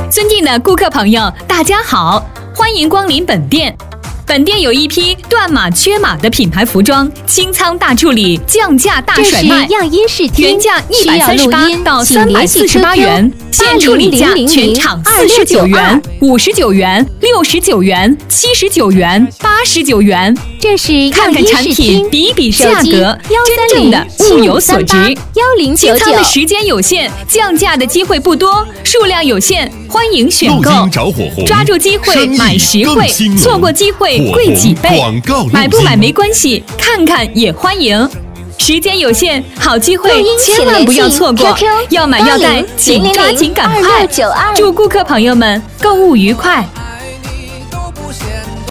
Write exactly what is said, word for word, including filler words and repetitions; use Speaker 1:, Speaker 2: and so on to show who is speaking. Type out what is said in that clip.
Speaker 1: 尊敬的顾客朋友，大家好，欢迎光临本店。本店有一批断码缺码的品牌服装，清仓大处理，降价大甩卖。
Speaker 2: 这是样音视听，
Speaker 1: 原价一百三十八到三百四十八元，现处理价全场四十九元、五十九元、六十九元、七十九元、八十九元。
Speaker 2: 这是
Speaker 1: 看看产品，比比价格，真正的物有所值。
Speaker 2: 幺零九九。
Speaker 1: 清仓的时间有限，降价的机会不多，数量有限，欢迎选购。抓住机会买实惠，错过机会贵几倍。买不买没关系，看看也欢迎。时间有限，好机会千万不要错过。要买要带，请抓紧赶快。祝顾客朋友们购物愉快！